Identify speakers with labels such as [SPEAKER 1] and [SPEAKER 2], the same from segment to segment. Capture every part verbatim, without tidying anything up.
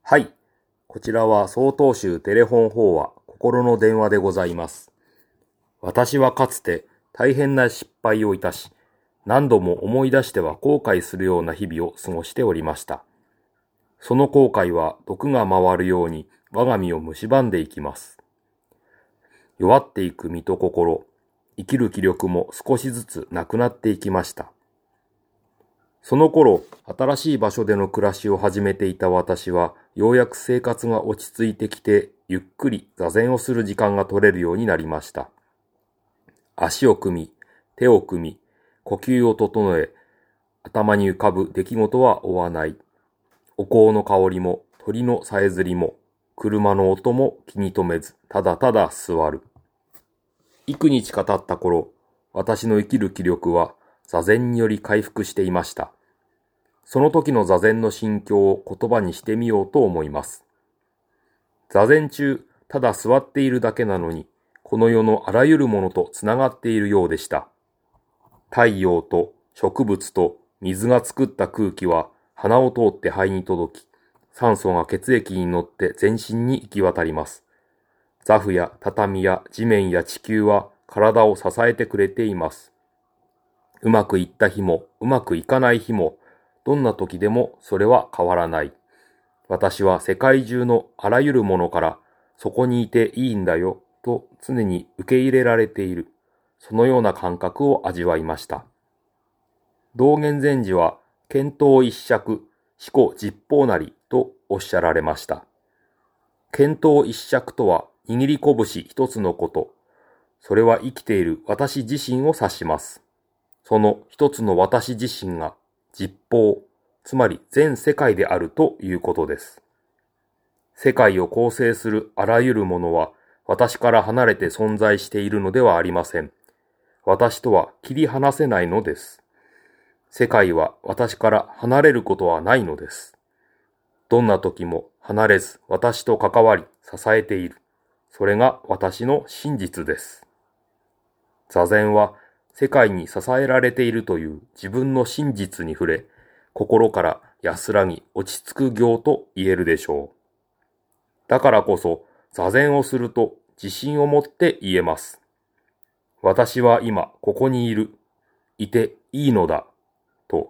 [SPEAKER 1] はい。こちらは曹洞宗テレフォン法話心の電話でございます。私はかつて大変な失敗をいたし、何度も思い出しては後悔するような日々を過ごしておりました。その後悔は毒が回るように我が身を蝕んでいきます。弱っていく身と心、生きる気力も少しずつなくなっていきました。その頃、新しい場所での暮らしを始めていた私は、ようやく生活が落ち着いてきて、ゆっくり座禅をする時間が取れるようになりました。足を組み、手を組み、呼吸を整え、頭に浮かぶ出来事は追わない。お香の香りも、鳥のさえずりも、車の音も気に留めず、ただただ座る。幾日か経った頃、私の生きる気力は座禅により回復していました。その時の座禅の心境を言葉にしてみようと思います。座禅中、ただ座っているだけなのに、この世のあらゆるものとつながっているようでした。太陽と植物と水が作った空気は鼻を通って肺に届き、酸素が血液に乗って全身に行き渡ります。座布や畳や地面や地球は体を支えてくれています。うまくいった日もうまくいかない日も、どんな時でもそれは変わらない。私は世界中のあらゆるものからそこにいていいんだよと常に受け入れられている。そのような感覚を味わいました。道元禅師は見当一尺、思考十方なりとおっしゃられました。見当一尺とは握り拳一つのこと。それは生きている私自身を指します。その一つの私自身が十方、つまり全世界であるということです。世界を構成するあらゆるものは私から離れて存在しているのではありません。私とは切り離せないのです。世界は私から離れることはないのです。どんな時も離れず私と関わり支えている。それが私の真実です。座禅は世界に支えられているという自分の真実に触れ、心から安らぎ落ち着く行と言えるでしょう。だからこそ座禅をすると自信を持って言えます。私は今ここにいる、いていいのだ、と。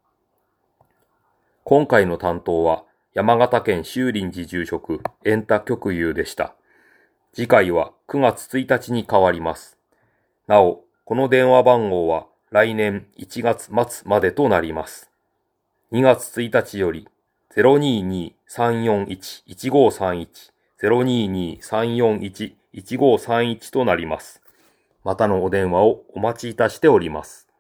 [SPEAKER 1] 今回の担当は山形県修林寺住職円太極友でした。次回はくがつついたちに変わります。なお、この電話番号は来年いちがつ末までとなります。にがつついたちより ゼロにーにーさんよんいちいちごさんいち ゼロにーにーさんよんいちいちごさんいちとなります。またのお電話をお待ちいたしております。